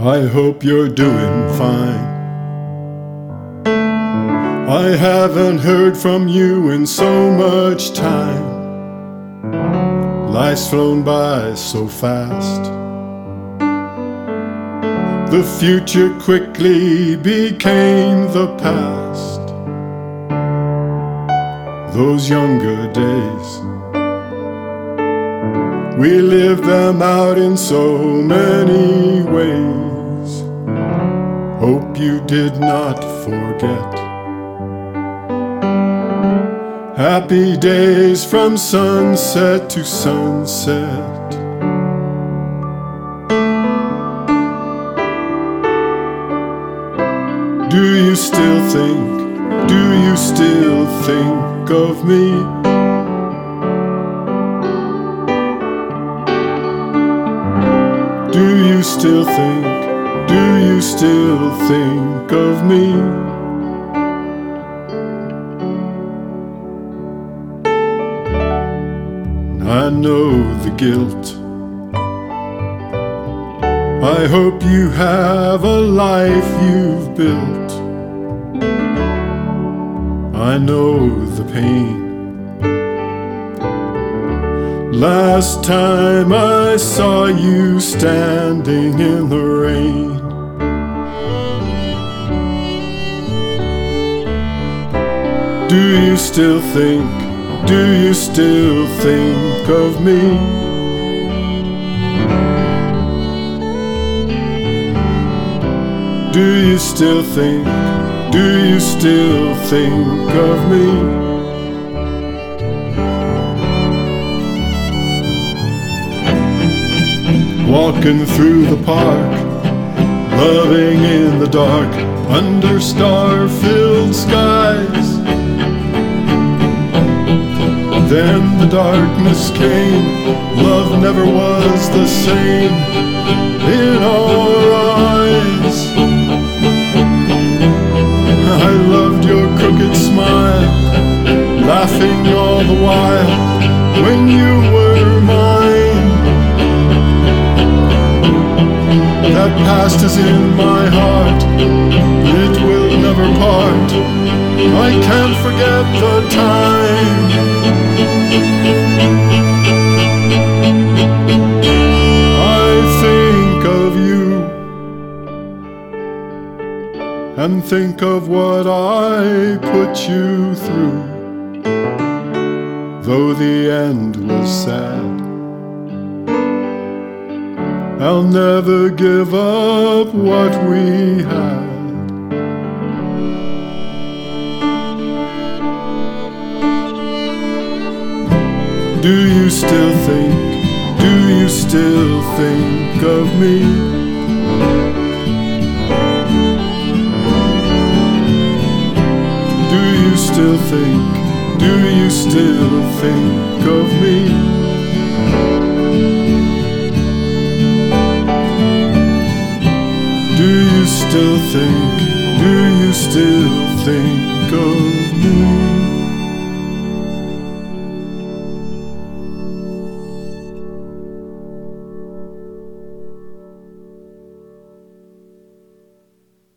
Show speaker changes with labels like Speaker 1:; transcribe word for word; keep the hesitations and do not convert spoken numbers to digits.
Speaker 1: I hope you're doing fine. I haven't heard from you in so much time. Life's flown by so fast. The future quickly became the past. Those younger days, we lived them out in so many ways. Hope you did not forget. Happy days from sunset to sunset. Do you still think, do you still think of me? Do you still think, do you still think of me? I know the guilt. I hope you have a life you've built. I know the pain. Last time I saw you standing in the rain. Do you still think, do you still think of me? Do you still think, do you still think of me? Walking through the park, loving in the dark, under star-filled skies. Then the darkness came, love never was the same in our eyes. I loved your crooked smile, laughing all the while when you were mine. That past is in my heart, it will never part. I can't forget the time. I think of you and think of what I put you through. Though the end was sad, I'll never give up what we had. Do you still think, do you still think of me? Do you still think, do you still think of me? Do you still think, do you still think of me?